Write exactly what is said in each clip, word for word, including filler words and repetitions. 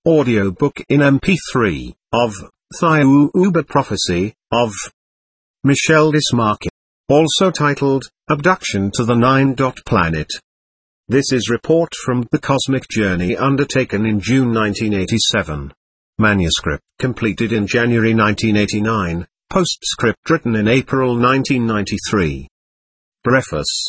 audiobook in M P three, of Thiauba Prophecy, of Michel Desmarquet, also titled, Abduction to the Nine-Dot Planet. This is report from The Cosmic Journey undertaken in June nineteen eighty-seven. Manuscript completed in January nineteen eighty-nine, postscript written in April nineteen ninety-three. Preface.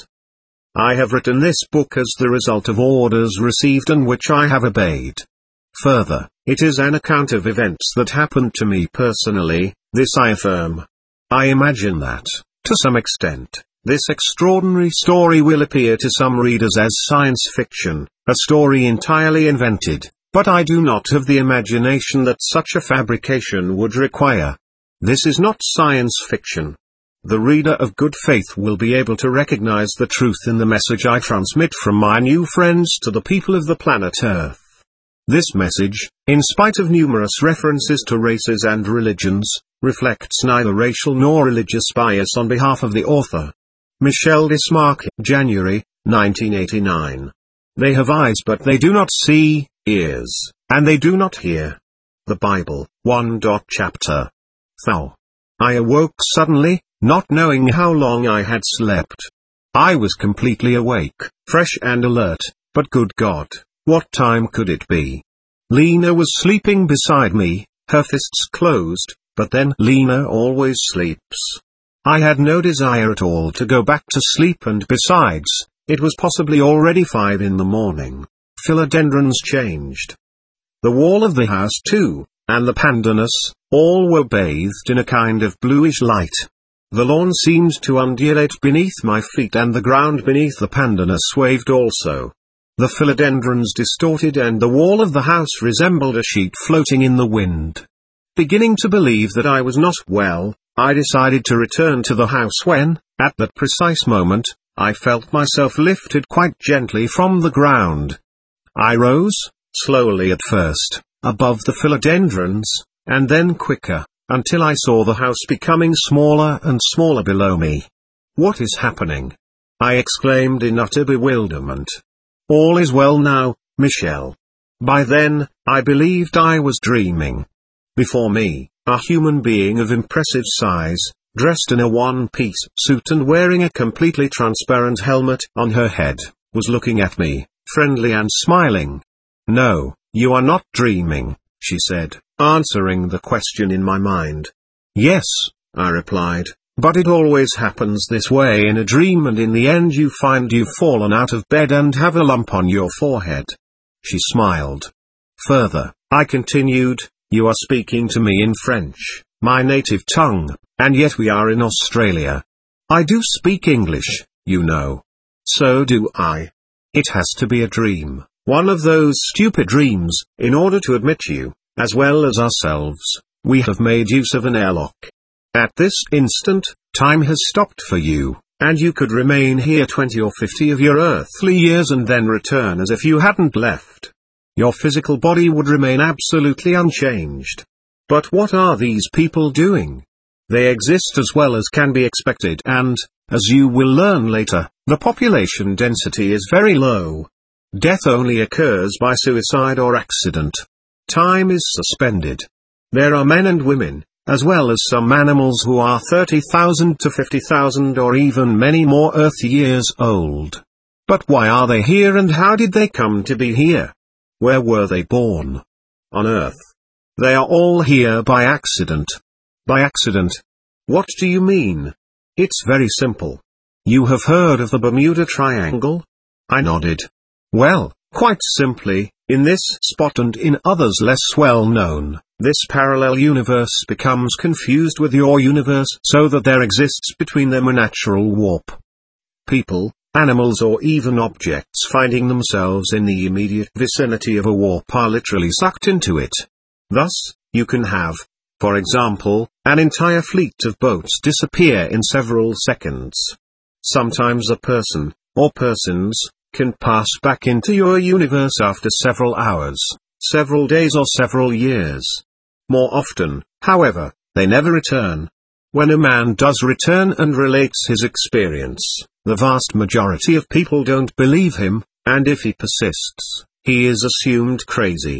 I have written this book as the result of orders received and which I have obeyed. Further, it is an account of events that happened to me personally, this I affirm. I imagine that, to some extent, this extraordinary story will appear to some readers as science fiction, a story entirely invented, but I do not have the imagination that such a fabrication would require. This is not science fiction. The reader of good faith will be able to recognize the truth in the message I transmit from my new friends to the people of the planet Earth. This message, in spite of numerous references to races and religions, reflects neither racial nor religious bias on behalf of the author. Michel Desmarquet, January, nineteen eighty-nine. They have eyes but they do not see, ears, and they do not hear. The Bible, one. Chapter. Thou. I awoke suddenly, not knowing how long I had slept. I was completely awake, fresh and alert, but good God, what time could it be? Lena was sleeping beside me, her fists closed, but then Lena always sleeps. I had no desire at all to go back to sleep, and besides, it was possibly already five in the morning. Philodendrons changed. The wall of the house too, and the pandanus, all were bathed in a kind of bluish light. The lawn seemed to undulate beneath my feet, and the ground beneath the pandanus waved also. The philodendrons distorted, and the wall of the house resembled a sheet floating in the wind. Beginning to believe that I was not well, I decided to return to the house when, at that precise moment, I felt myself lifted quite gently from the ground. I rose, slowly at first, above the philodendrons, and then quicker, until I saw the house becoming smaller and smaller below me. What is happening? I exclaimed in utter bewilderment. All is well now, Michel. By then, I believed I was dreaming. Before me, a human being of impressive size, dressed in a one-piece suit and wearing a completely transparent helmet on her head, was looking at me, friendly and smiling. No, you are not dreaming, she said, answering the question in my mind. Yes, I replied, but it always happens this way in a dream, and in the end you find you've fallen out of bed and have a lump on your forehead. She smiled. Further, I continued, you are speaking to me in French, my native tongue, and yet we are in Australia. I do speak English, you know. So do I. It has to be a dream, one of those stupid dreams. In order to admit you, as well as ourselves, we have made use of an airlock. At this instant, time has stopped for you, and you could remain here twenty or fifty of your earthly years and then return as if you hadn't left. Your physical body would remain absolutely unchanged. But what are these people doing? They exist as well as can be expected, and, as you will learn later, the population density is very low. Death only occurs by suicide or accident. Time is suspended. There are men and women, as well as some animals, who are thirty thousand to fifty thousand or even many more Earth years old. But why are they here, and how did they come to be here? Where were they born? On Earth. They are all here by accident. By accident? What do you mean? It's very simple. You have heard of the Bermuda Triangle? I nodded. Well, quite simply, in this spot and in others less well known, this parallel universe becomes confused with your universe, so that there exists between them a natural warp. People, animals, or even objects finding themselves in the immediate vicinity of a warp are literally sucked into it. Thus, you can have, for example, an entire fleet of boats disappear in several seconds. Sometimes a person, or persons, can pass back into your universe after several hours, several days, or several years. More often, however, they never return. When a man does return and relates his experience, the vast majority of people don't believe him, and if he persists, he is assumed crazy.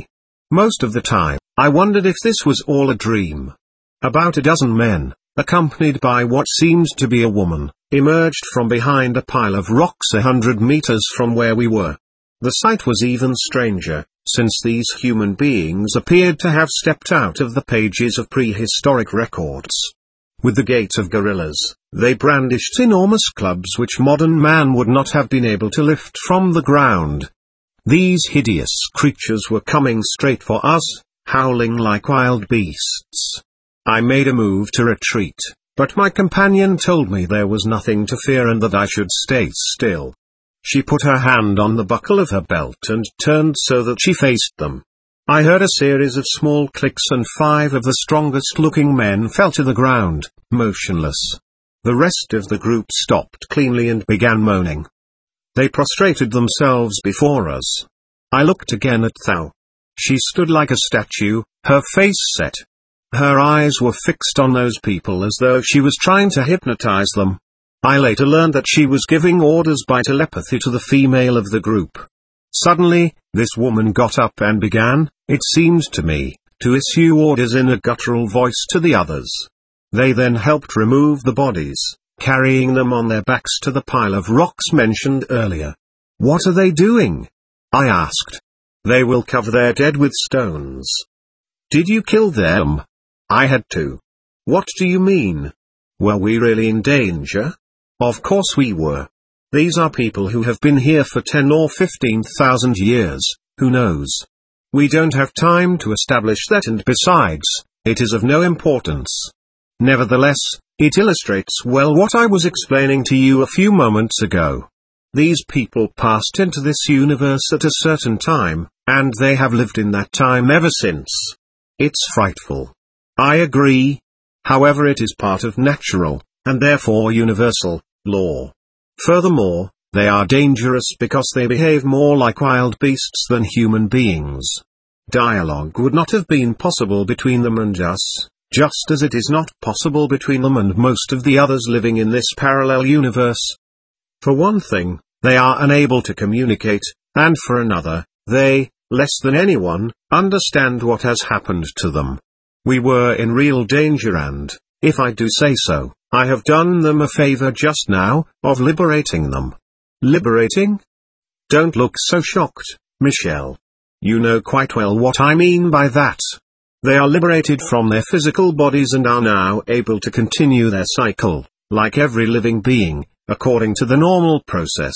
Most of the time, I wondered if this was all a dream. About a dozen men, accompanied by what seemed to be a woman, emerged from behind a pile of rocks a hundred meters from where we were. The sight was even stranger, since these human beings appeared to have stepped out of the pages of prehistoric records. With the gait of gorillas, they brandished enormous clubs which modern man would not have been able to lift from the ground. These hideous creatures were coming straight for us, howling like wild beasts. I made a move to retreat, but my companion told me there was nothing to fear and that I should stay still. She put her hand on the buckle of her belt and turned so that she faced them. I heard a series of small clicks and five of the strongest-looking men fell to the ground, motionless. The rest of the group stopped cleanly and began moaning. They prostrated themselves before us. I looked again at Thao. She stood like a statue, her face set. Her eyes were fixed on those people as though she was trying to hypnotize them. I later learned that she was giving orders by telepathy to the female of the group. Suddenly, this woman got up and began, it seemed to me, to issue orders in a guttural voice to the others. They then helped remove the bodies, carrying them on their backs to the pile of rocks mentioned earlier. "What are they doing?" I asked. "They will cover their dead with stones." "Did you kill them?" "I had to." "What do you mean? Were we really in danger?" "Of course we were. These are people who have been here for ten or fifteen thousand years, who knows? We don't have time to establish that, and besides, it is of no importance. Nevertheless, it illustrates well what I was explaining to you a few moments ago. These people passed into this universe at a certain time, and they have lived in that time ever since. It's frightful. I agree. However, it is part of natural, and therefore universal, law. Furthermore, they are dangerous because they behave more like wild beasts than human beings. Dialogue would not have been possible between them and us, just as it is not possible between them and most of the others living in this parallel universe. For one thing, they are unable to communicate, and for another, they, less than anyone, understand what has happened to them. We were in real danger and, if I do say so, I have done them a favor just now, of liberating them. Liberating? Don't look so shocked, Michelle. You know quite well what I mean by that. They are liberated from their physical bodies and are now able to continue their cycle, like every living being, according to the normal process.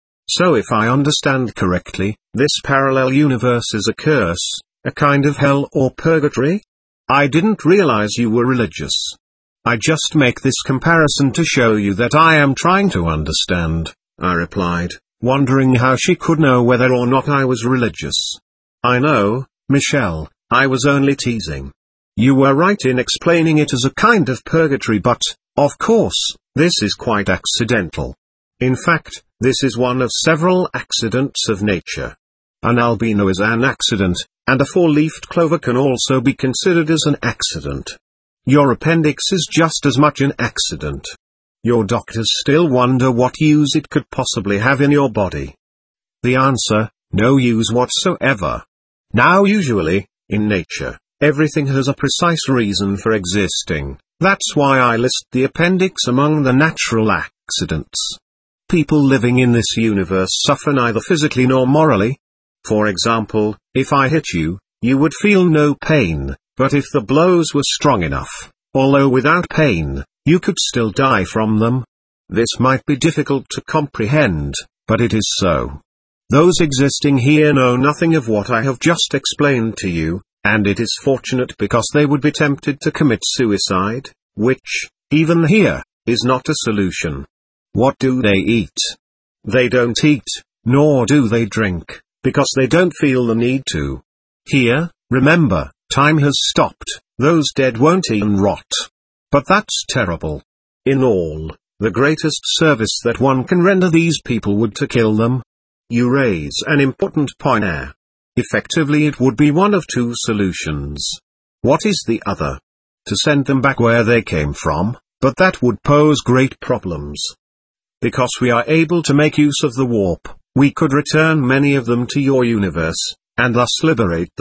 So if I understand correctly, this parallel universe is a curse, a kind of hell or purgatory? I didn't realize you were religious. I just make this comparison to show you that I am trying to understand, I replied, wondering how she could know whether or not I was religious. I know, Michelle, I was only teasing. You were right in explaining it as a kind of purgatory, but, of course, this is quite accidental. In fact, this is one of several accidents of nature. An albino is an accident, and a four-leafed clover can also be considered as an accident. Your appendix is just as much an accident. Your doctors still wonder what use it could possibly have in your body. The answer, no use whatsoever. Now usually, in nature, everything has a precise reason for existing. That's why I list the appendix among the natural accidents. People living in this universe suffer neither physically nor morally. For example, if I hit you, you would feel no pain, but if the blows were strong enough, although without pain, you could still die from them. This might be difficult to comprehend, but it is so. Those existing here know nothing of what I have just explained to you, and it is fortunate because they would be tempted to commit suicide, which, even here, is not a solution. What do they eat? They don't eat, nor do they drink, because they don't feel the need to. Here, remember, time has stopped, those dead won't even rot. But that's terrible. In all, the greatest service that one can render these people would to kill them. You raise an important point there. Effectively it would be one of two solutions. What is the other? To send them back where they came from, but that would pose great problems. Because we are able to make use of the warp, we could return many of them to your universe, and thus liberate them,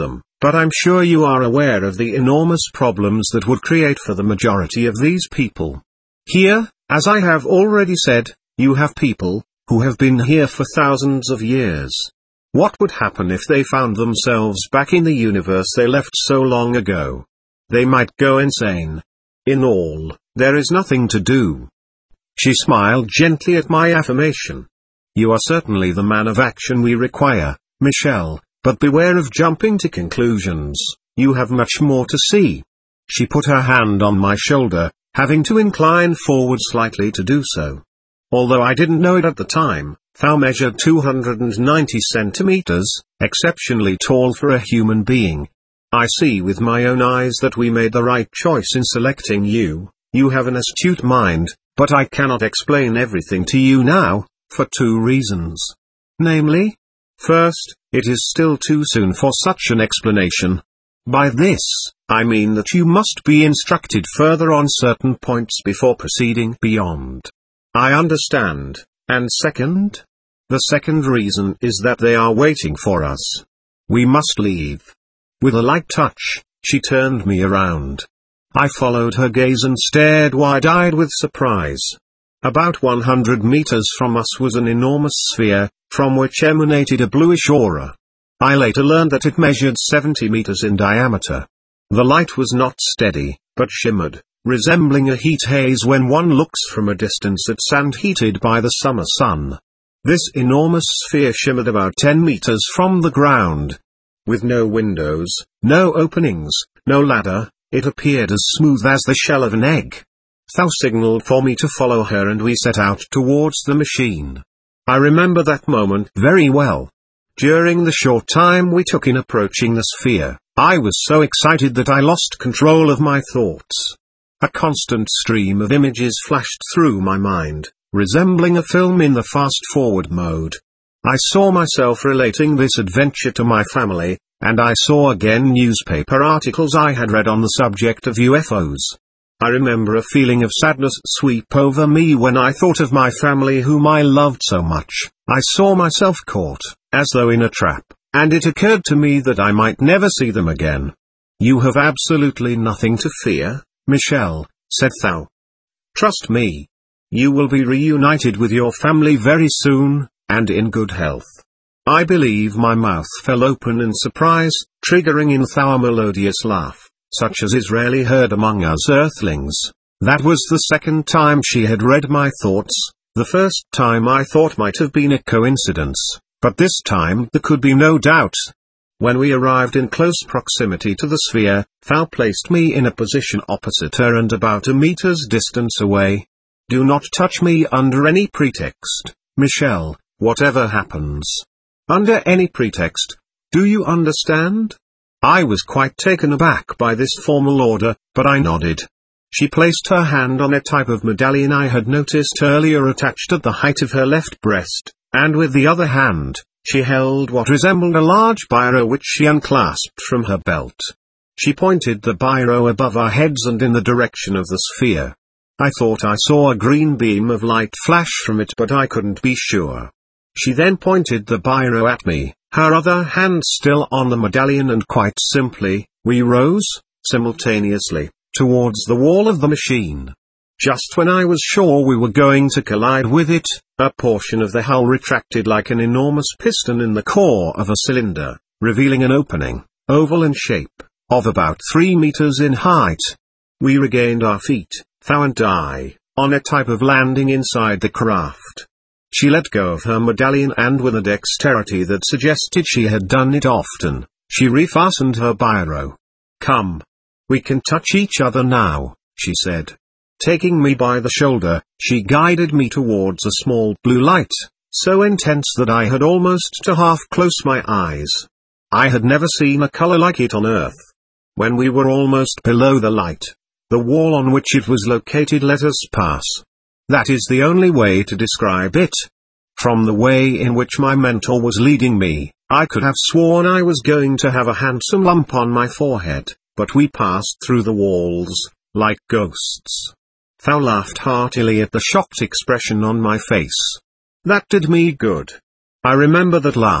But I'm sure you are aware of the enormous problems that would create for the majority of these people. Here, as I have already said, you have people who have been here for thousands of years. What would happen if they found themselves back in the universe they left so long ago? They might go insane. In all, there is nothing to do. She smiled gently at my affirmation. You are certainly the man of action we require, Michelle, but beware of jumping to conclusions. You have much more to see. She put her hand on my shoulder, having to incline forward slightly to do so. Although I didn't know it at the time, Thou measured two hundred ninety centimeters, exceptionally tall for a human being. I see with my own eyes that we made the right choice in selecting you. You have an astute mind, but I cannot explain everything to you now, for two reasons. Namely, first, it is still too soon for such an explanation. By this, I mean that you must be instructed further on certain points before proceeding beyond. I understand. And second? The second reason is that they are waiting for us. We must leave. With a light touch, she turned me around. I followed her gaze and stared wide-eyed with surprise. About one hundred meters from us was an enormous sphere, from which emanated a bluish aura. I later learned that it measured seventy meters in diameter. The light was not steady, but shimmered, resembling a heat haze when one looks from a distance at sand heated by the summer sun. This enormous sphere shimmered about ten meters from the ground. With no windows, no openings, no ladder, it appeared as smooth as the shell of an egg. Thou signaled for me to follow her and we set out towards the machine. I remember that moment very well. During the short time we took in approaching the sphere, I was so excited that I lost control of my thoughts. A constant stream of images flashed through my mind, resembling a film in the fast-forward mode. I saw myself relating this adventure to my family, and I saw again newspaper articles I had read on the subject of U F Os. I remember a feeling of sadness sweep over me when I thought of my family whom I loved so much. I saw myself caught, as though in a trap, and it occurred to me that I might never see them again. You have absolutely nothing to fear, Michelle, said Thou. Trust me. You will be reunited with your family very soon, and in good health. I believe my mouth fell open in surprise, triggering in Thou a melodious laugh, such as is rarely heard among us earthlings. That was the second time she had read my thoughts. The first time I thought might have been a coincidence, but this time there could be no doubt. When we arrived in close proximity to the sphere, Thou placed me in a position opposite her and about a meter's distance away. Do not touch me under any pretext, Michelle, whatever happens. Under any pretext. Do you understand? I was quite taken aback by this formal order, but I nodded. She placed her hand on a type of medallion I had noticed earlier attached at the height of her left breast, and with the other hand, she held what resembled a large biro which she unclasped from her belt. She pointed the biro above our heads and in the direction of the sphere. I thought I saw a green beam of light flash from it, but I couldn't be sure. She then pointed the biro at me, her other hand still on the medallion, and quite simply, we rose, simultaneously, towards the wall of the machine. Just when I was sure we were going to collide with it, a portion of the hull retracted like an enormous piston in the core of a cylinder, revealing an opening, oval in shape, of about three meters in height. We regained our feet, Thou and I, on a type of landing inside the craft. She let go of her medallion and with a dexterity that suggested she had done it often, she refastened her biro. Come. We can touch each other now, she said. Taking me by the shoulder, she guided me towards a small blue light, so intense that I had almost to half close my eyes. I had never seen a color like it on Earth. When we were almost below the light, the wall on which it was located let us pass. That is the only way to describe it. From the way in which my mentor was leading me, I could have sworn I was going to have a handsome lump on my forehead, but we passed through the walls, like ghosts. Thou laughed heartily at the shocked expression on my face. That did me good. I remember that laugh,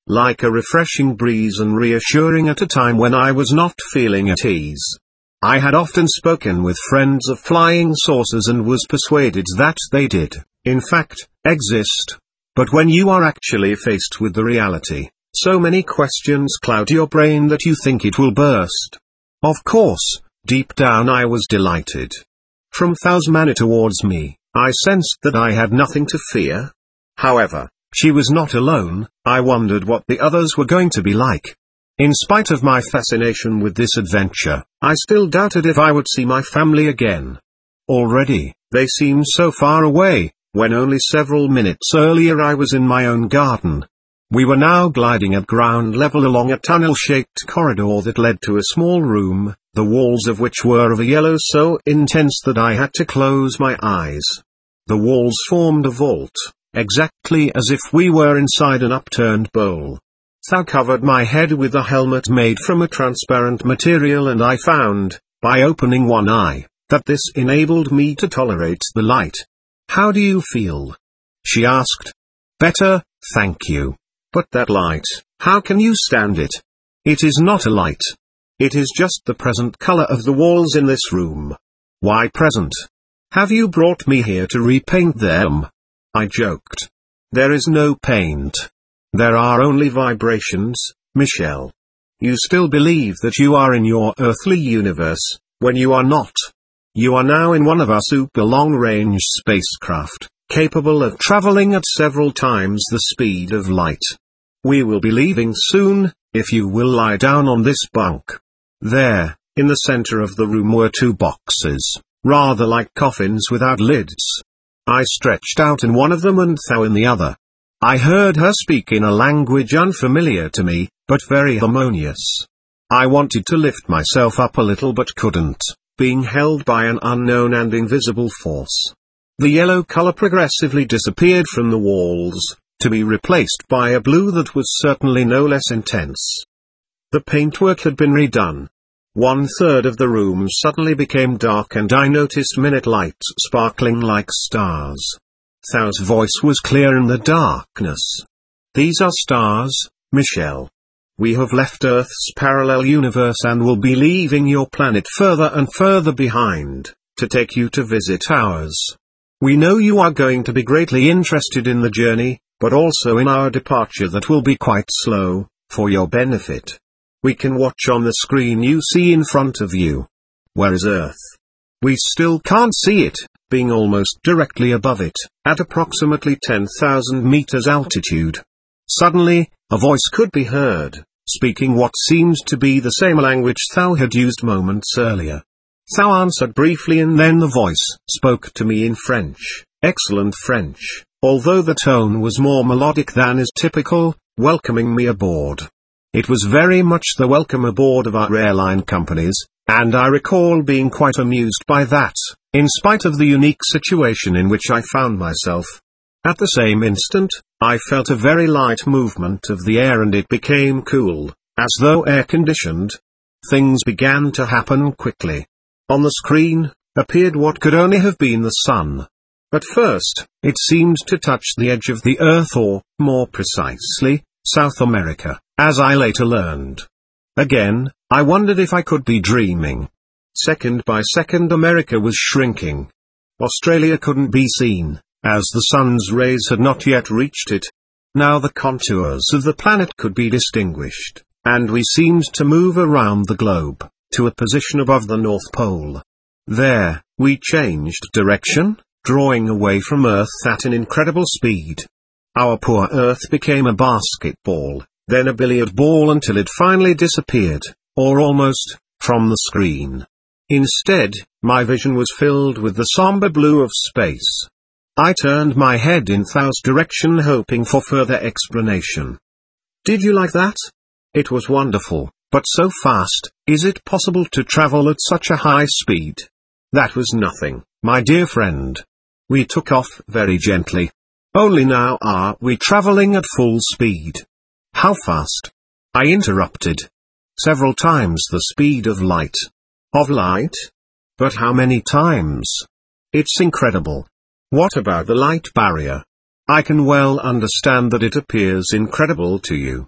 like a refreshing breeze and reassuring at a time when I was not feeling at ease. I had often spoken with friends of flying saucers and was persuaded that they did, in fact, exist. But when you are actually faced with the reality, so many questions cloud your brain that you think it will burst. Of course, deep down I was delighted. From Thasmana towards me, I sensed that I had nothing to fear. However, she was not alone. I wondered what the others were going to be like. In spite of my fascination with this adventure, I still doubted if I would see my family again. Already, they seemed so far away, when only several minutes earlier I was in my own garden. We were now gliding at ground level along a tunnel-shaped corridor that led to a small room, the walls of which were of a yellow so intense that I had to close my eyes. The walls formed a vault, exactly as if we were inside an upturned bowl. Thou covered my head with a helmet made from a transparent material, and I found, by opening one eye, that this enabled me to tolerate the light. "How do you feel?" she asked. "Better, thank you. But that light, how can you stand it? It is not a light. It is just the present color of the walls in this room." "Why present? Have you brought me here to repaint them?" I joked. "There is no paint. There are only vibrations, Michel. You still believe that you are in your earthly universe, when you are not. You are now in one of our super long-range spacecraft, capable of traveling at several times the speed of light. We will be leaving soon, if you will lie down on this bunk." There, in the center of the room were two boxes, rather like coffins without lids. I stretched out in one of them and Thou in the other. I heard her speak in a language unfamiliar to me, but very harmonious. I wanted to lift myself up a little but couldn't, being held by an unknown and invisible force. The yellow color progressively disappeared from the walls, to be replaced by a blue that was certainly no less intense. The paintwork had been redone. One third of the room suddenly became dark and I noticed minute lights sparkling like stars. Thou's voice was clear in the darkness. "These are stars, Michel. We have left Earth's parallel universe and will be leaving your planet further and further behind, to take you to visit ours. We know you are going to be greatly interested in the journey, but also in our departure that will be quite slow, for your benefit. We can watch on the screen you see in front of you. Where is Earth? We still can't see it, being almost directly above it, at approximately ten thousand meters altitude." Suddenly, a voice could be heard, speaking what seemed to be the same language Thou had used moments earlier. Thou answered briefly and then the voice spoke to me in French, excellent French, although the tone was more melodic than is typical, welcoming me aboard. It was very much the welcome aboard of our airline companies, and I recall being quite amused by that, in spite of the unique situation in which I found myself. At the same instant, I felt a very light movement of the air and it became cool, as though air-conditioned. Things began to happen quickly. On the screen, appeared what could only have been the sun. At first, it seemed to touch the edge of the Earth or, more precisely, South America, as I later learned. Again, I wondered if I could be dreaming. Second by second America was shrinking. Australia couldn't be seen, as the sun's rays had not yet reached it. Now the contours of the planet could be distinguished, and we seemed to move around the globe, to a position above the North Pole. There, we changed direction, drawing away from Earth at an incredible speed. Our poor Earth became a basketball, then a billiard ball until it finally disappeared, or almost, from the screen. Instead, my vision was filled with the somber blue of space. I turned my head in Thou's direction hoping for further explanation. "Did you like that? It was wonderful, but so fast. Is it possible to travel at such a high speed?" "That was nothing, my dear friend. We took off very gently. Only now are we traveling at full speed." "How fast?" I interrupted. "Several times the speed of light." "Of light? But how many times? It's incredible." "What about the light barrier?" "I can well understand that it appears incredible to you,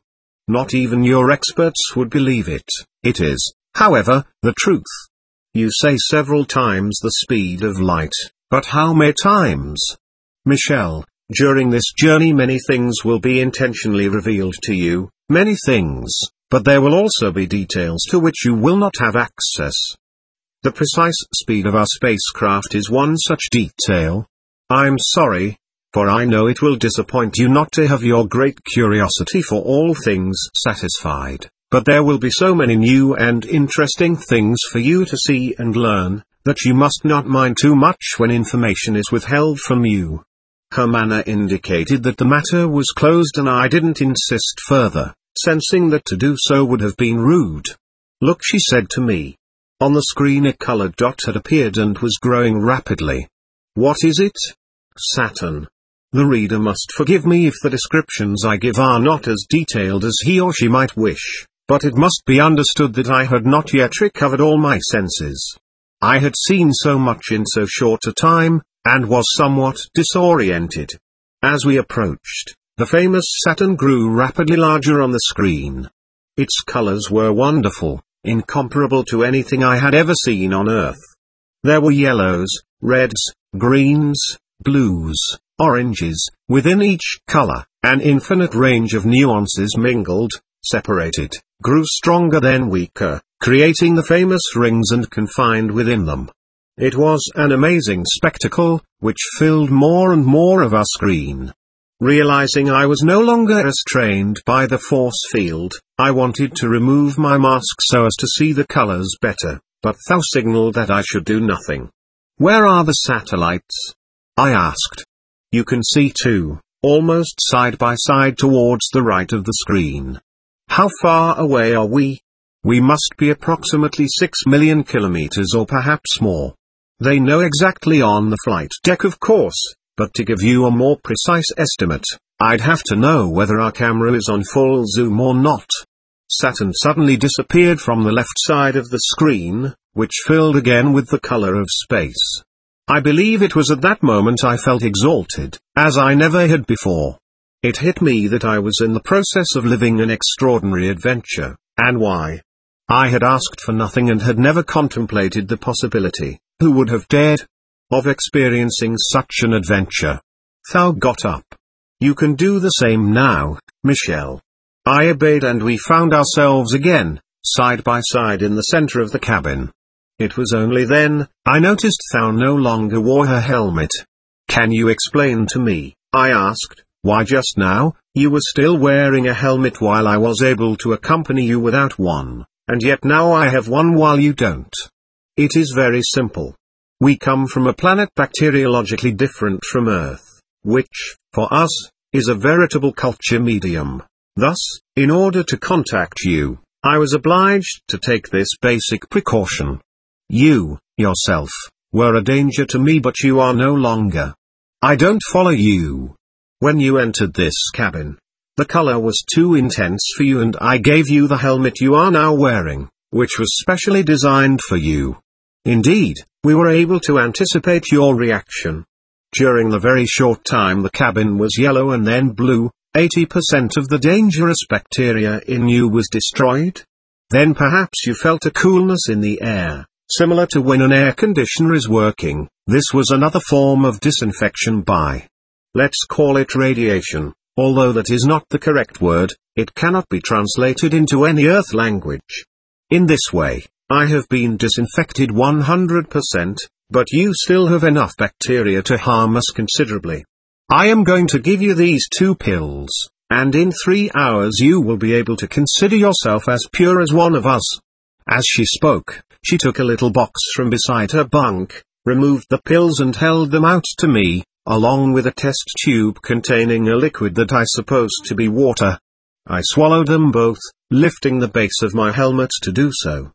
Not even your experts would believe it. It is, however, the truth. You say several times the speed of light, but how many times? Michelle, during this journey many things will be intentionally revealed to you, many things, but there will also be details to which you will not have access. The precise speed of our spacecraft is one such detail. I'm sorry, for I know it will disappoint you not to have your great curiosity for all things satisfied, but there will be so many new and interesting things for you to see and learn, that you must not mind too much when information is withheld from you. Her manner indicated that the matter was closed and I didn't insist further, sensing that to do so would have been rude. Look, she said to me. On the screen a colored dot had appeared and was growing rapidly. What is it? Saturn. The reader must forgive me if the descriptions I give are not as detailed as he or she might wish, but it must be understood that I had not yet recovered all my senses. I had seen so much in so short a time, and was somewhat disoriented. As we approached, the famous Saturn grew rapidly larger on the screen. Its colors were wonderful, incomparable to anything I had ever seen on Earth. There were yellows, reds, greens, blues, oranges, within each color, an infinite range of nuances mingled, separated, grew stronger then weaker, creating the famous rings and confined within them. It was an amazing spectacle, which filled more and more of our screen. Realizing I was no longer restrained by the force field, I wanted to remove my mask so as to see the colors better, but thou signaled that I should do nothing. Where are the satellites? I asked. You can see two, almost side by side towards the right of the screen. How far away are we? We must be approximately six million kilometers or perhaps more. They know exactly on the flight deck of course, but to give you a more precise estimate, I'd have to know whether our camera is on full zoom or not. Saturn suddenly disappeared from the left side of the screen, which filled again with the color of space. I believe it was at that moment I felt exalted, as I never had before. It hit me that I was in the process of living an extraordinary adventure, and why? I had asked for nothing and had never contemplated the possibility, who would have dared, of experiencing such an adventure. Thou got up. You can do the same now, Michelle. I obeyed and we found ourselves again, side by side in the center of the cabin. It was only then, I noticed thou no longer wore her helmet. Can you explain to me, I asked, why just now, you were still wearing a helmet while I was able to accompany you without one, and yet now I have one while you don't? It is very simple. We come from a planet bacteriologically different from Earth, which, for us, is a veritable culture medium. Thus, in order to contact you, I was obliged to take this basic precaution. You, yourself, were a danger to me but you are no longer. I don't follow you. When you entered this cabin, the color was too intense for you and I gave you the helmet you are now wearing, which was specially designed for you. Indeed, we were able to anticipate your reaction. During the very short time the cabin was yellow and then blue, eighty percent of the dangerous bacteria in you was destroyed. Then perhaps you felt a coolness in the air, similar to when an air conditioner is working. This was another form of disinfection by, let's call it radiation, although that is not the correct word, it cannot be translated into any Earth language. In this way, I have been disinfected one hundred percent, but you still have enough bacteria to harm us considerably. I am going to give you these two pills, and in three hours you will be able to consider yourself as pure as one of us. As she spoke, she took a little box from beside her bunk, removed the pills and held them out to me, along with a test tube containing a liquid that I supposed to be water. I swallowed them both, lifting the base of my helmet to do so.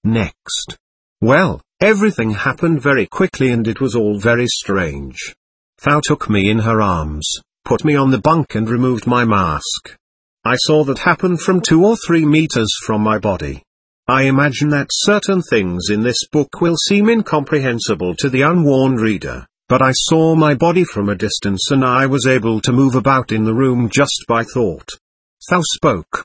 Next. Well, everything happened very quickly and it was all very strange. Thou took me in her arms, put me on the bunk and removed my mask. I saw that happen from two or three meters from my body. I imagine that certain things in this book will seem incomprehensible to the unwarned reader, but I saw my body from a distance and I was able to move about in the room just by thought. Thou spoke.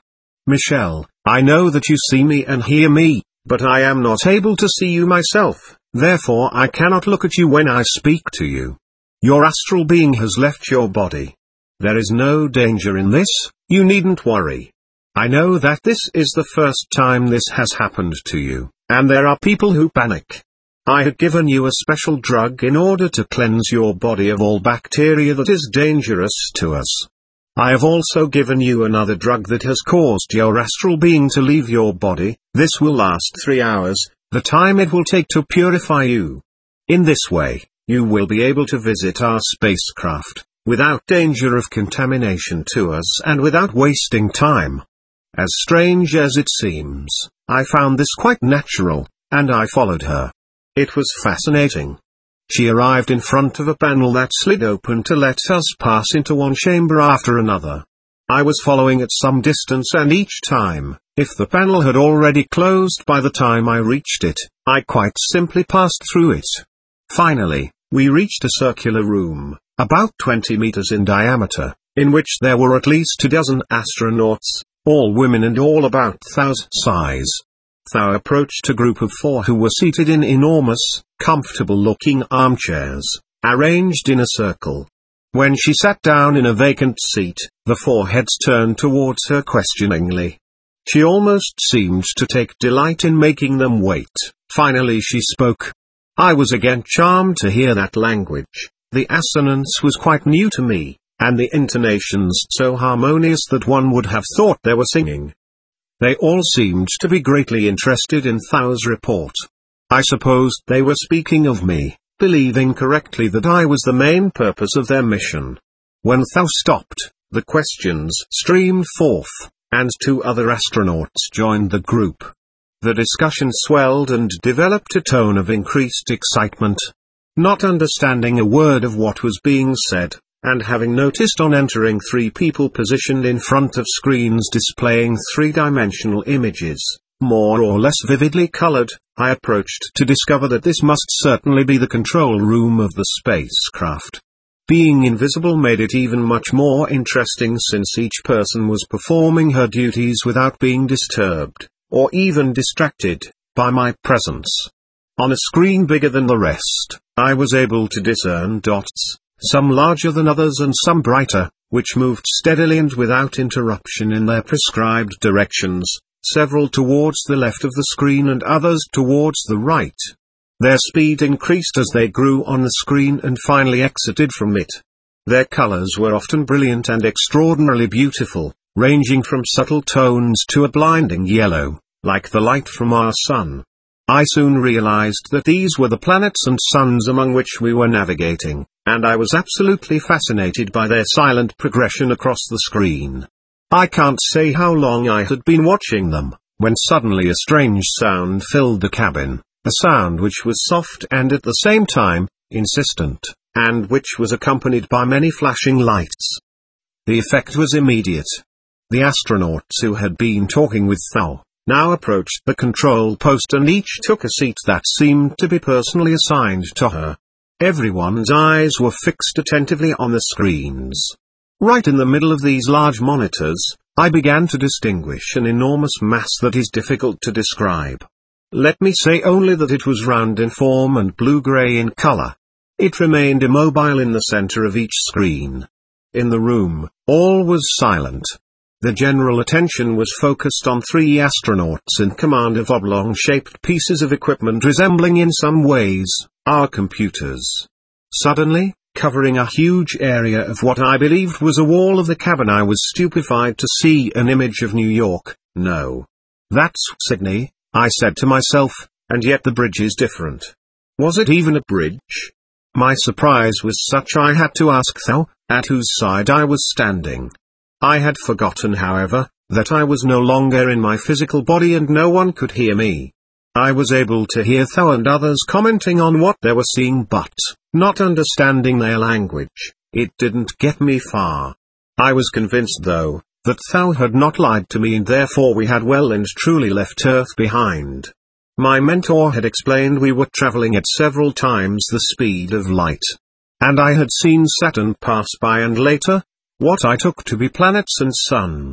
Michelle, I know that you see me and hear me, but I am not able to see you myself, therefore I cannot look at you when I speak to you. Your astral being has left your body. There is no danger in this, you needn't worry. I know that this is the first time this has happened to you, and there are people who panic. I had given you a special drug in order to cleanse your body of all bacteria that is dangerous to us. I have also given you another drug that has caused your astral being to leave your body. This will last three hours, the time it will take to purify you. In this way, you will be able to visit our spacecraft, without danger of contamination to us and without wasting time. As strange as it seems, I found this quite natural, and I followed her. It was fascinating. She arrived in front of a panel that slid open to let us pass into one chamber after another. I was following at some distance, and each time, if the panel had already closed by the time I reached it, I quite simply passed through it. Finally, we reached a circular room, about twenty meters in diameter, in which there were at least a dozen astronauts, all women and all about Thau's size. Thau approached a group of four who were seated in enormous, comfortable-looking armchairs, arranged in a circle. When she sat down in a vacant seat, the four heads turned towards her questioningly. She almost seemed to take delight in making them wait. Finally she spoke. I was again charmed to hear that language. The assonance was quite new to me, and the intonations so harmonious that one would have thought they were singing. They all seemed to be greatly interested in Thau's report. I supposed they were speaking of me, believing correctly that I was the main purpose of their mission. When Thau stopped, the questions streamed forth, and two other astronauts joined the group. The discussion swelled and developed a tone of increased excitement. Not understanding a word of what was being said, and having noticed on entering three people positioned in front of screens displaying three-dimensional images, more or less vividly colored, I approached to discover that this must certainly be the control room of the spacecraft. Being invisible made it even much more interesting, since each person was performing her duties without being disturbed, or even distracted, by my presence. On a screen bigger than the rest, I was able to discern dots, some larger than others and some brighter, which moved steadily and without interruption in their prescribed directions, several towards the left of the screen and others towards the right. Their speed increased as they grew on the screen and finally exited from it. Their colors were often brilliant and extraordinarily beautiful, ranging from subtle tones to a blinding yellow, like the light from our sun. I soon realized that these were the planets and suns among which we were navigating, and I was absolutely fascinated by their silent progression across the screen. I can't say how long I had been watching them, when suddenly a strange sound filled the cabin, a sound which was soft and at the same time, insistent, and which was accompanied by many flashing lights. The effect was immediate. The astronauts who had been talking with Thau now approached the control post and each took a seat that seemed to be personally assigned to her. Everyone's eyes were fixed attentively on the screens. Right in the middle of these large monitors, I began to distinguish an enormous mass that is difficult to describe. Let me say only that it was round in form and blue-gray in color. It remained immobile in the center of each screen. In the room, all was silent. The general attention was focused on three astronauts in command of oblong-shaped pieces of equipment resembling in some ways our computers. Suddenly, covering a huge area of what I believed was a wall of the cabin, I was stupefied to see an image of New York. No. That's Sydney, I said to myself, and yet the bridge is different. Was it even a bridge? My surprise was such I had to ask Thau, at whose side I was standing. I had forgotten, however, that I was no longer in my physical body and no one could hear me. I was able to hear Thau and others commenting on what they were seeing, but, not understanding their language, it didn't get me far. I was convinced, though, that Thau had not lied to me and therefore we had well and truly left Earth behind. My mentor had explained we were traveling at several times the speed of light. And I had seen Saturn pass by and later, what I took to be planets and suns,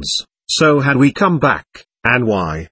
So had we come back, and why?